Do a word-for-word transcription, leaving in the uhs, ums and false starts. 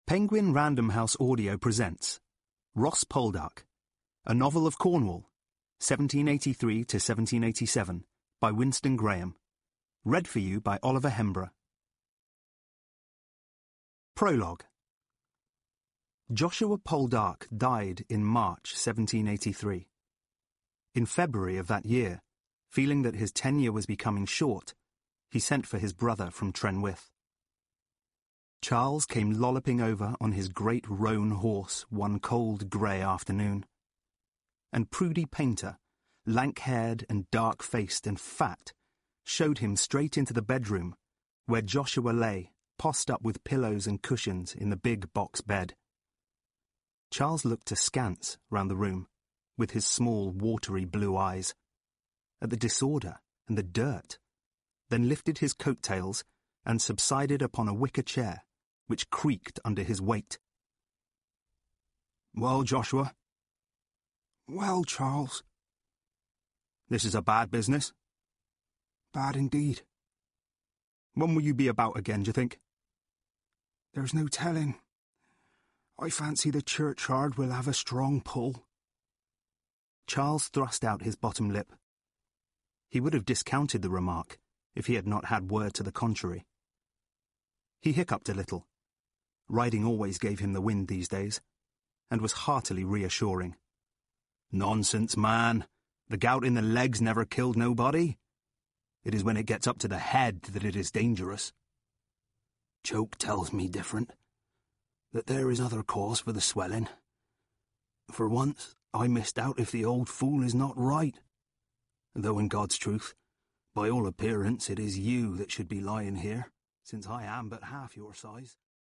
Penguin Random House Audio presents Ross Poldark, a novel of Cornwall, seventeen eighty-three to seventeen eighty-seven, by Winston Graham. Read for you by Oliver Hembrough. Prologue. Joshua Poldark died in March seventeen eighty-three. In February of that year, feeling that his tenure was becoming short, he sent for his brother from Trenwith. Charles came lolloping over on his great roan horse one cold grey afternoon. And Prudy Painter, lank-haired and dark-faced and fat, showed him straight into the bedroom, where Joshua lay, possed up with pillows and cushions in the big box bed. Charles looked askance round the room, with his small, watery blue eyes, at the disorder and the dirt, then lifted his coat-tails and subsided upon a wicker chair, which creaked under his weight. "Well, Joshua?" "Well, Charles." "This is a bad business." "Bad indeed." "When will you be about again, do you think?" "There's no telling. I fancy the churchyard will have a strong pull." Charles thrust out his bottom lip. He would have discounted the remark if he had not had word to the contrary. He hiccuped a little. Riding always gave him the wind these days, and was heartily reassuring. "Nonsense, man. The gout in the legs never killed nobody. It is when it gets up to the head that it is dangerous." "Choke tells me different, that there is other cause for the swelling. For once I misdoubt if the old fool is not right, though in God's truth, by all appearance it is you that should be lying here, since I am but half your size."